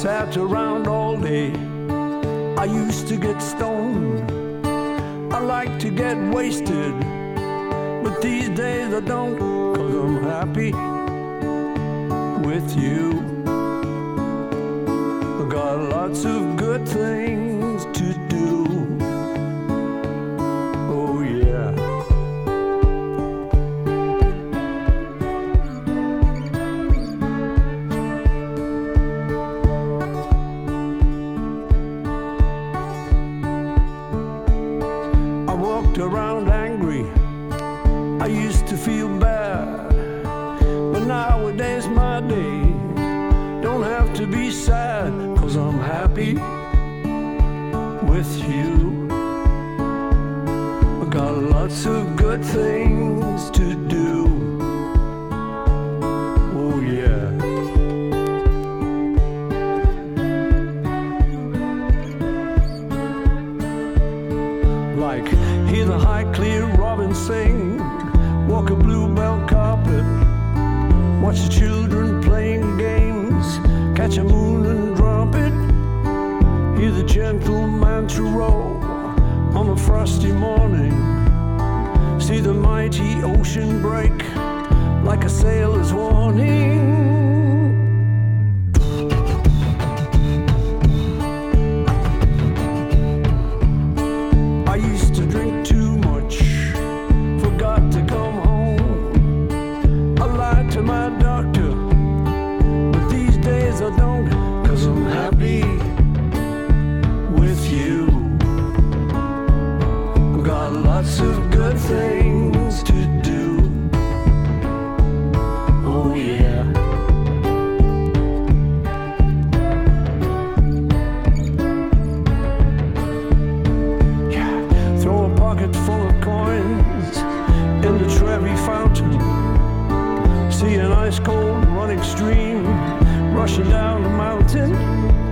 sat around all day. I used to get stoned. I like to get wasted. But these days I don't, 'cause I'm happy with you. I got lots of good things to do. Oh yeah. I walked around angry. I used to feel bad, but nowadays my day don't have to be sad, 'cause I'm happy with you. I got lots of good things to do. Oh yeah. Like hear the high clear robin sing, walk a bluebell carpet, watch the children playing games, catch a moon and drop it, hear the gentle mantra roll on a frosty morning, see the mighty ocean break like a sailor's warning. I used to drink too much, forgot to come home. I lied to my doctor, but these days I don't, 'cause I'm happy with you. Got lots of good things to do. Oh yeah. Yeah. Throw a pocket full of coins in the Trevi fountain. See an ice cold running stream rushing down the mountain.